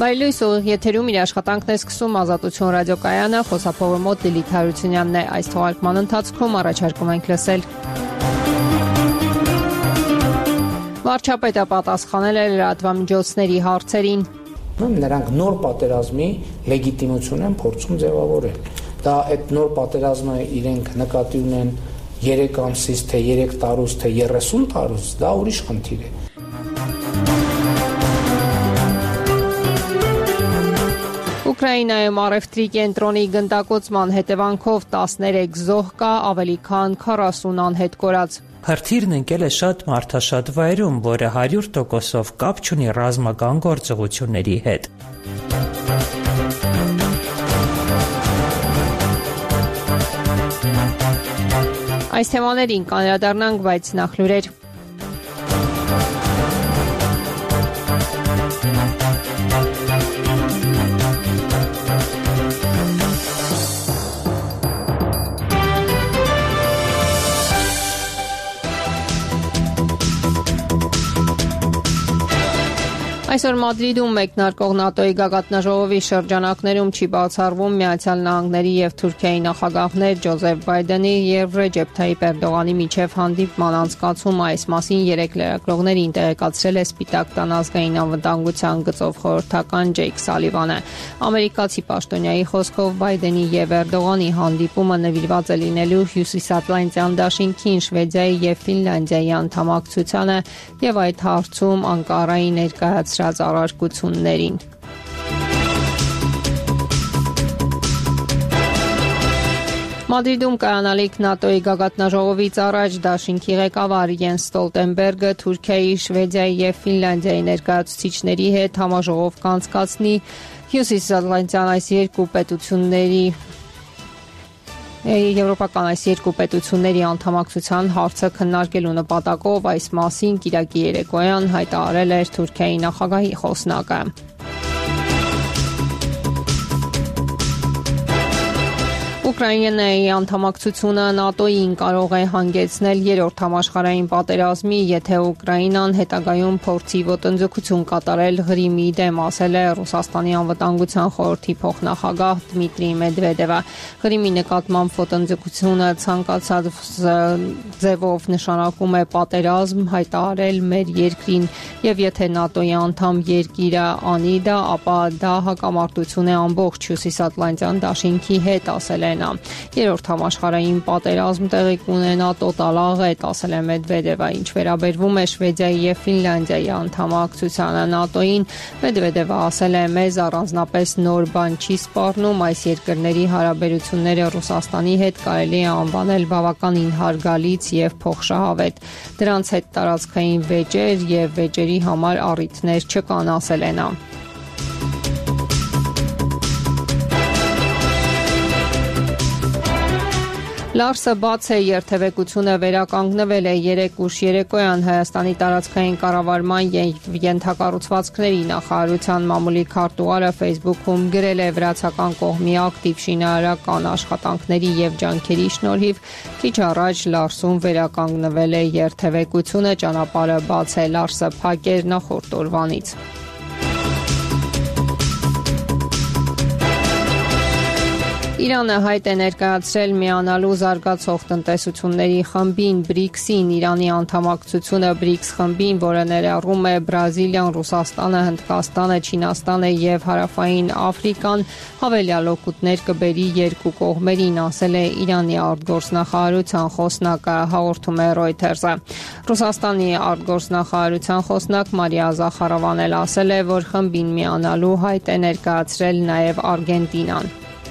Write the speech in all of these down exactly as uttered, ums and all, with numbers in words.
Բայլույս ուղիղ եթերում իր աշխատանքն է սկսում Ազատություն ռադիոկայանը, խոսափողը մոտ Լիլիթ Հարությունյանն է։ Այս թողարկման ընթացքում առաջարկում ենք լսել. Վարչապետը պատասխանել է լրատվամիջոցների հարցերին։ Նրանք նոր պատերազմի լեգիտիմություն են փորձում ձևավորել։ Դա այդ նոր պատերազմը իրենք նկատի ունեն երեք ամսից թե երեք տարուց թե երեսուն տարուց, դա ուրիշ խնդիր է։ Ուկրաինայում առևտրի կենտրոնի գնդակոծման հետևանքով տասներեք զոհ կա, ավելի քան քառասուն անհետ կորած։ Հրթիռն ընկել է շատ մարդաշատ վայրում, որը հարյուր տոկոսով կապ չունի ռազմական գործողությունների հետ։ Այս թեմաներին կանդրադառնանք, բայց նախ լուրեր։ Այսօր Մադրիդում մեկնարկող ՆԱՏՕ-ի գագաթնաժողովի շրջանակներում չի բացառվում Միացյալ Նահանգների և Թուրքիայի նախագահներ Ջոզեֆ Բայդենի և Ռեջեփ Թայիփ Էրդողանի միջև հանդիպման անցկացումը։ Այս մասին երեք լրագրողներին տեղեկացրել է Սպիտակ տան ազգային անվտանգության գծով խորհրդական Ջեյք Սալիվանը։ Ամերիկացի պաշտոնյայի խոսքով Բայդենի և Էրդողանի հանդիպումը նվիրված է լինելու Հյուսիսատլանտյան դաշինքին, Շվեդիայի և Ֆինլանդիայի անդամակցությանը և այդ հարցում Անկարայի ներկայացրած առարկություններին։ Մադրիդում կայանալիք ՆԱՏՕ-ի գագաթնաժողովից առաջ դաշինքի ղեկավար Յենս Ստոլտենբերգը Թուրքիայի, Շվեդիայի և Ֆինլանդիայի ներկայացուցիչների հետ համաժողով կանցկացնի Հյուսիսատլանտյան այս երկու պետությունների Եվրոպական այս երկու պետությունների անդամակցության հարցը քննարկելու նպատակով այս մասին կիրակի երեկոյան հայտարարել էր Թուրքիայի նախագահի խոսնակը։ Ուկրաինայի անդամակցությունը ՆԱՏՕ-ին կարող է հանգեցնել երրորդ համաշխարհային պատերազմի, եթե Ուկրաինան հետագայում փորձի ոտնձգություն կատարել Ղրիմի դեմ, ասել է Ռուսաստանի անվտանգության խորհրդի փոխնախագահ Դմիտրի Մեդվեդևը։ Ղրիմի նկատմամբ ոտնձգությունը ցանկացած ձևով նշանակում է պատերազմ, հայտարարել մեր երկրին, եւ եթե ՆԱՏՕ-ի անդամ երկիրը անի դա, ապա դա հակամարտություն է ամբողջ Հյուսիսատլանտյան դաշինքի հետ, ասել է նա։ Երրորդ համաշխարհային պատերազմ տեղի կունենա տոտալաղ է, ասել է Մեդվեդևը։ Ինչ վերաբերվում է Շվեդիայի և Ֆինլանդիայի անդամակցությանը ՆԱՏՕ-ին, Մեդվեդևը ասել է, մեզ առանձնապես նոր բան չի սպառնում, այս երկրների հարաբերությունները Ռուսաստանի հետ կարելի է անվանել բավականին հարգալից և փոխշահավետ։ Դրանց հետ տարածքային վեճեր և վեճերի համար առիթներ չկան, ասել է նա։ Լարսը բաց է, երթևեկությունը վերականգնվել է երեկ ուշ երեկոյան Հայաստանի տարածքային կառավարման և ենթակառուցվածքների նախարարության մամուլի քարտուղարը Facebook-ում գրել է վրացական կողմի ակտիվ շինարարական աշխատանքների և ջանքերի շնորհիվ քիչ առաջ Լարսում վերականգնվել է երթևեկությունը, ճանապարհը բաց է, Լարսը փակ էր նախորդ օրվանից։ Իրանը հայտ է ներկայացրել միանալու զարգացող տնտեսությունների խմբին բրիքսին։ Իրանի անդամակցությունը բրիքս խմբին, որը ներառում է Բրազիլիան, Ռուսաստանը, Հնդկաստանը, Չինաստանը և Հարավային Աֆրիկան, հավելյալ օգուտներ կբերի երկու կողմերին, ասել է Իրանի արտգործնախարարության խոսնակը, հաղորդում է Reuters-ը։ Ռուսաստանի արտգործնախարարության խոսնակ Մարիա Զախարովան էլ ասել է, որ խմբին միանալու հայտ է ներկայացրել նաև Արգենտինան։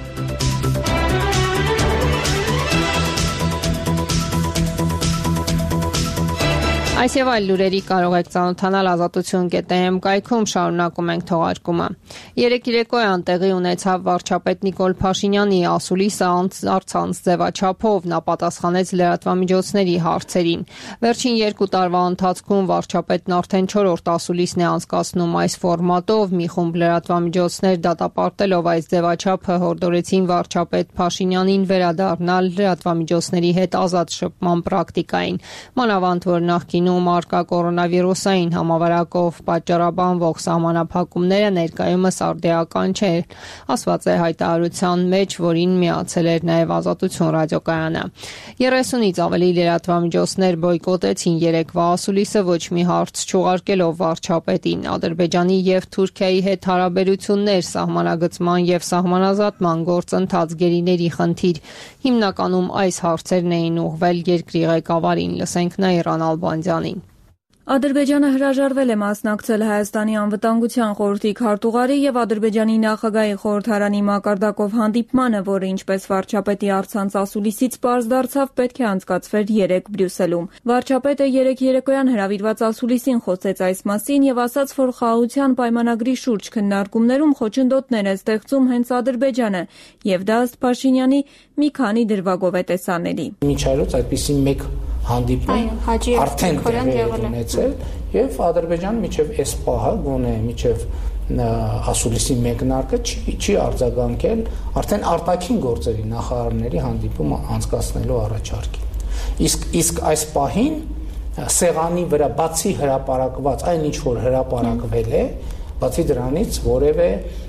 Այս եւ այլ լուրերի կարող եք ծանոթանալ ազատություն կետ էմ կայքում, շարունակում ենք թողարկումը։ Երեկ երեկոյան տեղի ունեցավ վարչապետ Նիկոլ Փաշինյանի ասուլիսը առցանց ձևաչափով, նա պատասխանեց լրատվամիջոցների հարցերին։ Վերջին երկու տարվա ընթացքում վարչապետն արդեն չորրորդ ասուլիսն է անցկացնում այս ֆորմատով, մի խումբ լրատվամիջոցներ դատապարտելով այս ձևաչափը հորդորեցին վարչապետ Փաշինյանին վերադառնալ լրատվամիջոցների հետ ազատ շփման պրակտիկային։ Մանավանդ որ նախկինում Հայաստանում արկա կորոնավիրուսային համավարակով պատճառաբանվող սահմանափակումները ներկայումս արդիական չէր, ասված է հայտարարության մեջ, որին միացել էր նաև Ազատություն ռադիոկայանը։ երեսունից ավելի լրատվամիջոցներ բոյկոտեցին երեկվա ասուլիսը ոչ մի հարց չուղարկելով վարչապետին։ Ադրբեջանի եւ Թուրքիայի հետ հարաբերություններ, սահմանագծման եւ սահմանազատման գործընթաց, գերիների խնդիր, հիմնականում այս հարցերն էին ուղղվել երկրի ղեկավարին։ Լսենք նա Իռան Ալբանդյանին։ Ադրբեջանը հրաժարվել է մասնակցել Հայաստանի անվտանգության խորհրդի քարտուղարի եւ Ադրբեջանի նախագահի խորհրդարանի մակարդակով հանդիպմանը, որը ինչպես վարչապետի առցանց ասուլիսից պարզ դարձավ, պետք է անցկացվեր երեկ Բրյուսելում։ Վարչապետը երեկ երեկոյան հրավիրված ասուլիսին խոսեց այս մասին եւ ասաց, որ խաղաղության պայմանագրի շուրջ քննարկումներում խոչընդոտներ է ստեղծում հենց Ադրբեջանը եւ դա ըստ Փաշինյանի մի քանի դրվագով է տեսանելի։ Միջայլոց այդպիսի մեկ հանդիպում արդեն ունեցել եւ Ադրբեջանը միջև այս պահը գոնե միջև ասուլիսի մեկնարկը չի, չի արձագանքել արդեն արտաքին գործերի նախարարների հանդիպումը անցկացնելու առաջարկին։ Իսկ իսկ այս պահին սեղանի վրա բացի հրապարակված այն ինչ որ հրապարակվել է, բացի դրանից որևէ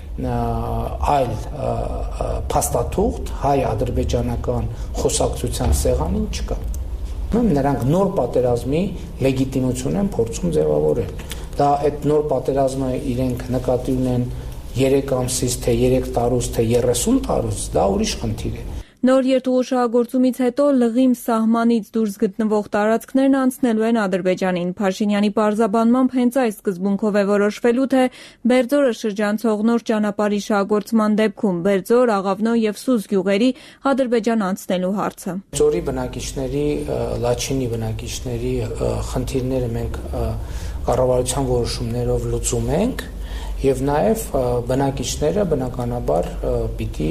այլ փաստաթուղթ հայ-ադրբեջանական խոսակցության սեղանին չկա։ Նրանք նոր պատերազմի լեգիտիմություն են փորձում ձևավորել։ Դա այդ նոր պատերազմը իրենք նկատի ունեն երեք ամսից, թե երեք տարուց, թե երեսուն տարուց, դա ուրիշ խնդիր է։ Նոր երթուղուշահագործումից հետո լղիմ սահմանից դուրս գտնվող տարածքներն անցնելու են Ադրբեջանին։ Փաշինյանի պարզաբանմամբ հենց այս սկզբունքով է որոշվելու, թե Բերձորը շրջանցող նոր ճանապարհի շահագործման դեպքում Բերձոր, Աղավնո եւ Սուզ գյուղերի Ադրբեջան անցնելու հարցը։ Ձորի բնակիչների, Լաչինի բնակիչների խնդիրները մենք կառավարության որոշումներով լուծում ենք եւ նաեւ բնակիչները բնականաբար պիտի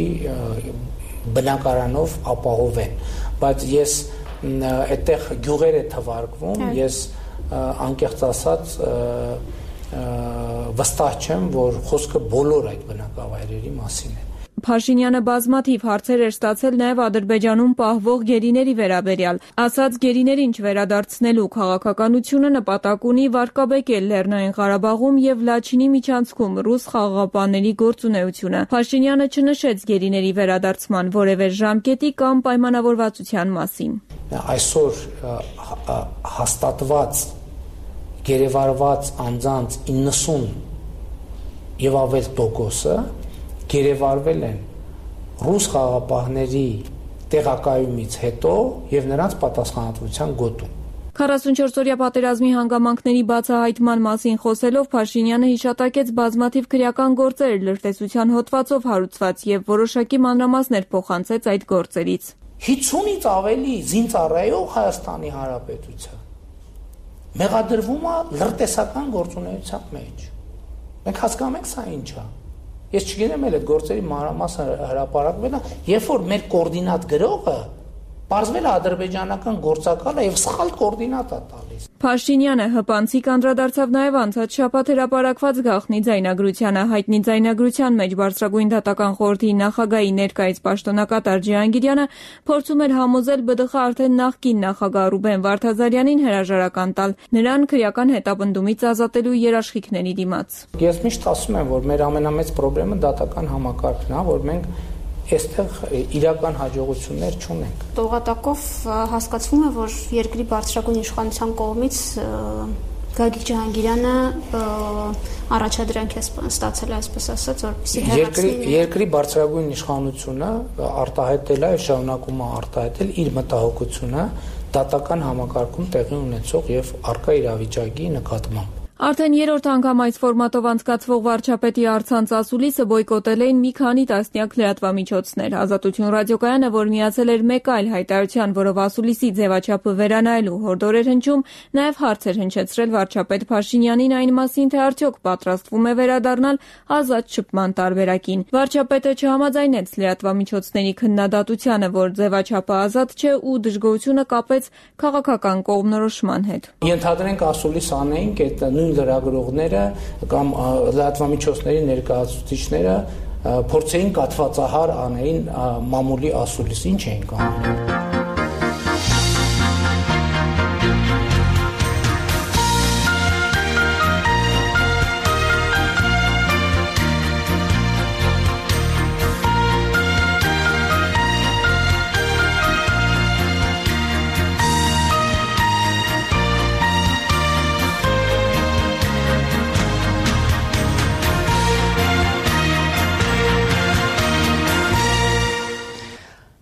բնակարանով ապահովեն, բայց ես այդտեղ գյուղեր է թվարկվում, ես անկեղծ ասած վստահ չեմ, որ խոսքը բոլոր այդ բնակավայրերի մասին է։ Փաշինյանը բազմաթիվ հարցեր էր ստացել նաև Ադրբեջանում պահվող գերիների վերաբերյալ։ Ասաց գերիներին չվերադարձնելու քաղաքականությունը նպատակ ունի վարկաբեկել Լեռնային Ղարաբաղում եւ Լաչինի միջանցքում ռուս խաղաղապահների գործունեությունը։ Փաշինյանը չնշեց գերիների վերադարձման որևէ ժամկետի կամ պայմանավորվածության մասին։ Այսօր հաստատված գերեվարված անձանց իննսուն եւ ավել տոկոսը գերեվարվել են ռուս խաղաղապահների տեղակայումից հետո եւ նրանց պատասխանատվության գոտում։ քառասունչորսօրյա պատերազմի հանգամանքների բացահայտման մասին խոսելով Փաշինյանը հիշատակեց բազմաթիվ քրեական գործեր լրտեսության հոդվածով հարուցված եւ որոշակի մանրամասներ փոխանցեց այդ գործերից։ հինգից ավելի զինծառայող Հայաստանի Հանրապետության մեղադրվում է լրտեսական գործունեության մեջ։ Մենք հասկանում ենք սա ինչ է։ Ես չգիտեմ էլ այդ գործերի մանրամասը հրապարակվել է, երբ որ մեր կոորդինատ գրողը պարզվել է ադրբեջանական գործակալը եւ սխալ կոորդինատ է տալիս։ Փաշինյանը հպանցիկ անդրադարձավ նաև անցած շաբաթ հրապարակված գաղտնի ձայնագրությանը։ Հայտնի ձայնագրության մեջ բարձրագույն դատական խորհրդի նախագահի ներկայից պաշտոնակատար Ջիհանգիրյանը փորձում էր համոզել ԲԴԽ արդեն նախկին նախագահ Ռուբեն Վարդազարյանին հրաժարական տալ, նրան քրեական հետապնդումից ազատելու երաշխիքների դիմաց։ Ես միշտ ասում եմ, որ մեր ամենամեծ խնդրեմը դատական համակարգն է, որ մենք այստեղ իրական հաջողություններ չունենք։ Տողատակով հասկացվում է, որ երկրի բարձրագույն իշխանության կողմից Գագիկ Ջհանգիրյանը առաջադրանք է ստացել, այսպես ասած, որպեսզի հեռացնի երկրի բարձրագույն իշխանությունը արտահայտել է, շարունակում է արտահայտել իր մտահոգությունը դատական համակարգում տեղի ունեցող եւ առկա իրավիճակի նկատմամբ։ Արդեն երրորդ անգամ այս ֆորմատով անցկացվող վարչապետի առցանց ասուլիսը բոյկոտել էին մի քանի տասնյակ լրատվամիջոցներ։ Ազատություն ռադիոկայանը, որ միացել էր մեկ այլ հայտարարության, որով ասուլիսի ձևաչափը վերանայելու հորդոր էր հնչում, նաև հարց էր հնչեցրել վարչապետ Փաշինյանին այն մասին, թե արդյոք պատրաստվում է վերադառնալ ազատ շփման տարբերակին։ Վարչապետը չհամաձայնեց լրատվամիջոցների քննադատությանը, որ ձևաչափը ազատ չէ ու դժգոհությունը կապեց քաղաքական կողմնորոշման հետ։ Ենթադրենք ասուլիս անեինք այդ նույն լրագրողները կամ լրատվամիջոցների ներկայացուցիչները փորձեին կաթվածահար անեին մամուլի ասուլիս, ինչ էին անում։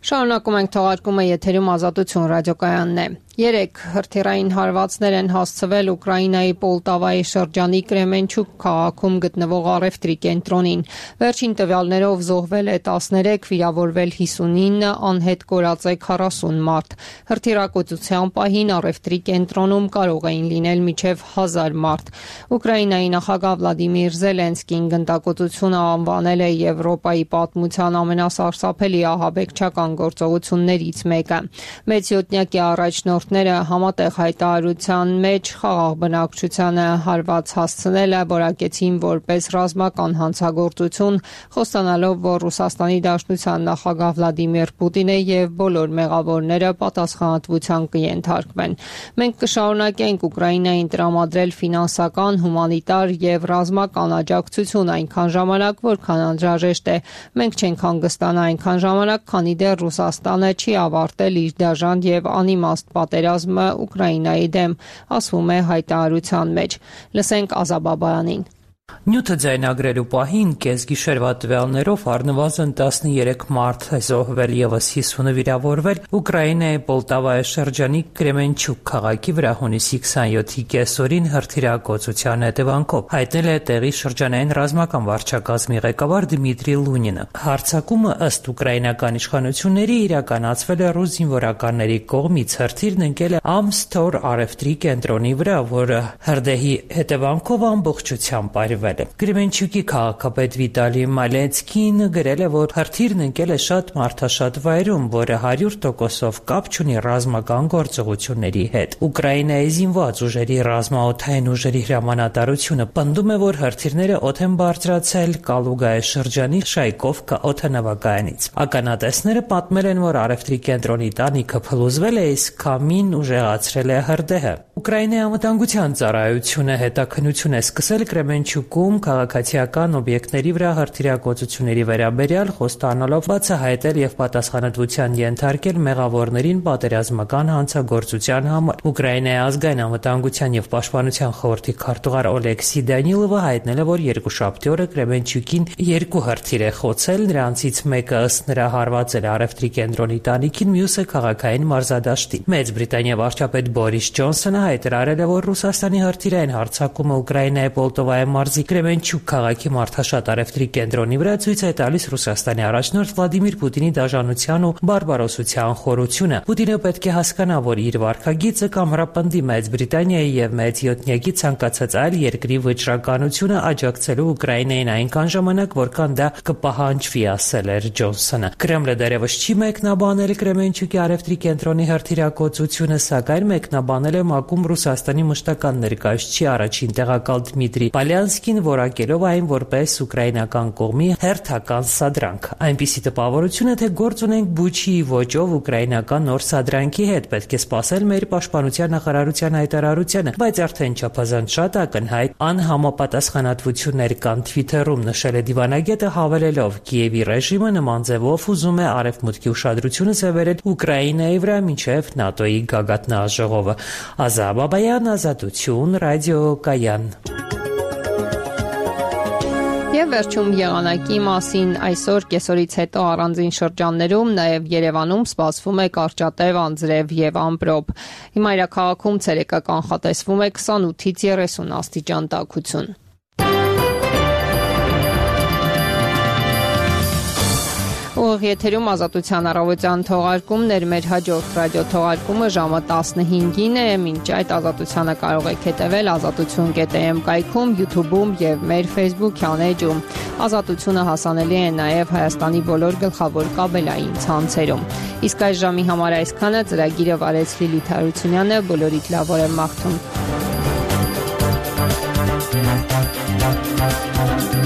Շարունակում ենք թողարկումը, եթերում Ազատություն ռադիոկայանն է։ Երեք հրթիռային հարվածներ են հասցվել Ուկրաինայի Պոլտավայի շրջանի Կրեմենչուկ քաղաքում գտնվող առևտրի կենտրոնին։ Վերջին տվյալներով զոհվել է տասներեք, վիրավորվել հիսունինը, անհետ կորած է քառասուն մարդ։ Հրթիռակոծության պահին առևտրի կենտրոնում կարող էին լինել մինչև հազար մարդ։ Ուկրաինայի նախագահ Վլադիմիր Զելենսկին գնդակոծությունը անվանել է Եվրոպայի պատմության ամենասարսափելի ահաբեկչական գործողություններից մեկը։ Մեծ յոթնյակի առաջնորդները համատեղ հայտարարության մեջ խաղաղ բնակչությանը հարված հասցնելը որակեցին որպես ռազմական հանցագործություն, խոստանալով, որ Ռուսաստանի Դաշնության նախագահ Վլադիմիր Պուտինը եւ բոլոր մեղավորները պատասխանատվության կենթարկվեն։ Մենք կշարունակենք Ուկրաինային տրամադրել ֆինանսական, հումանիտար եւ ռազմական աջակցություն այնքան ժամանակ, որքան անհրաժեշտ է։ Մենք չենք հանգստանա այնքան ժամանակ, քանի դեռ Ռուսաստանը չի ավարտել իր դաժան եւ անիմաստ պատերազմը Ուկրաինայի դեմ, ասվում է հայտարարության մեջ։ Լսենք Ազաբաբայանին։ Նյութը ձայնագրելու պահին կեսգիշերվա տվյալներով առնվազն տասներեք մարդ է զոհվել եւս հիսունը վիրավորվել Ուկրաինայի Պոլտավայի շրջանի Կրեմենչուկ քաղաքի վրա հունիսի քսանյոթի կեսօրին հրթիռակոծության հետևանքով, հայտնել է տեղի շրջանային ռազմական վարչակազմի ղեկավար Դմիտրի Լունինը։ Հարձակումը ըստ ուկրաինական իշխանությունների իրականացվել է ռուս զինվորականների կողմից։ Հրթիռն ընկել է Ամստոր առևտրի կենտրոնի վրա, որը հրդեհի հետևանքով ամբողջությամբ այրվել։ Կրեմենչուկի քաղաքապետ Վիտալի Մալեցկին գրել է, որ հրթիռն ընկել է շատ մարդաշատ վայրում, որը հարյուր տոկոսով կապ չունի ռազմական գործողությունների հետ։ Ուկրաինայի զինված ուժերի ռազմաօդային ուժերի հրամանատարությունը պնդում է, որ հրթիռները օդ են բարձրացել Կալուգայի շրջանի Շայկովկա օդանավակայանից։ Ականատեսները պատմել են, որ առևտրի կենտրոնի տանիքը փլուզվել է, իսկ քամին ուժեղացրել է հրդեհը։ Ուկրաինայի անվտանգության ծառայությունը հետաքննություն է սկսել Կրեմենչուկում քաղաքացիական օբյեկտների վրա հրթիռակոծությունների վերաբերյալ, խոստանալով բացահայտել եւ պատասխանատվության ենթարկել մեղավորներին պատերազմական հանցագործության համար։ Ուկրաինայի ազգային անվտանգության եւ պաշտպանության խորհրդի քարտուղար Օլեքսի Դանիլովը հայտնել է, որ երկուշաբթի օրը Կրեմենչուկին երկու հրթիռ է խոցել, նրանցից մեկը ըստ նրա հարվածել է առևտրի կենտրոնի տանիքին, մյուսը քաղաքային մարզադաշտին։ Մեծ Բրիտանիա վարչապետ Բորիս Ջոնսոնը հայտարարել է, որ Ռուսաստանի հրթիռային հարձակումը Ուկրաինայի Պոլտովայի մարզի Կրեմենչուկ քաղաքի մարդաշատ առևտրի կենտրոնի վրա ցույց է տալիս Ռուսաստանի առաջնորդ Վլադիմիր Պուտինի դաժանության ու բարբարոսության խորությունը։ Պուտինը պետք է հասկանա, որ իր վարքագիծը կամրապնդի Մեծ Բրիտանիայի եւ Մեծ յոթնյակի ցանկացած այլ երկրի վճռականությունը աջակցելու Ուկրաինային այնքան ժամանակ, որքան դա կպահանջվի, ասել էր Ջոնսոնը։ Կրեմլը դեռևս չի մեկնաբանել Կրեմենչուկի առևտրի կենտրոնի հրթիռակոծությունը, սակայն մեկնաբանել է ՄԱԿ-ում Ռուսաստանի մշտական ներկայացուցիչ առաջին տեղակալ Դմիտրի Պալյանսկին, որակելով այն որպես ուկրաինական կողմի հերթական սադրանք։ Այնպիսի տպավորություն է, թե գործ ունենք Բուչիի ոճով ուկրաինական նոր սադրանքի հետ, պետք է սպասել մեր պաշտպանության նախարարության հայտարարությանը, բայց արդեն չափազանց շատ ակնհայտ անհամապատասխանատվություններ կան Twitter-ում, նշել է դիվանագետը, հավելելով. Կիևի ռեժիմը նման ձևով ուզում է արևմուտքի ուշադրությունը սևեռել Ուկրաինայի վրա մինչև ՆԱՏՕ-ի գագաթնաժողովը։ Ազաբաբայան, Ազատություն, ռադիոկայան։ Եվ վերջում եղանակի մասին այսօր կեսօրից հետո առանձին շրջաններում, նաև Երևանում սպասվում է կարճատև անձրև եւ ամպրոպ։ Հիմա քաղաքում ցերեկը կանխատեսվում է քսանութից երեսուն աստիճան տաքություն։ Ուղիղ եթերում Ազատության առավոտյան թողարկումներ, մեր հաջորդ ռադիո թողարկումը ժամը տասնհինգին է, մինչ այդ Ազատությանը կարող եք հետևել ազատություն կետ է էմ կայքում, YouTube-ում եւ մեր Facebook-յան էջում։ Ազատությունը հասանելի է նաև Հայաստանի բոլոր գլխավոր կաբելային ցանցերում։ Իսկ այս ժամի համար այսքանը, ծրագիրը վարեց Լիլիթ Հարությունյանը, բոլորիդ լավ օր եմ մաղթում։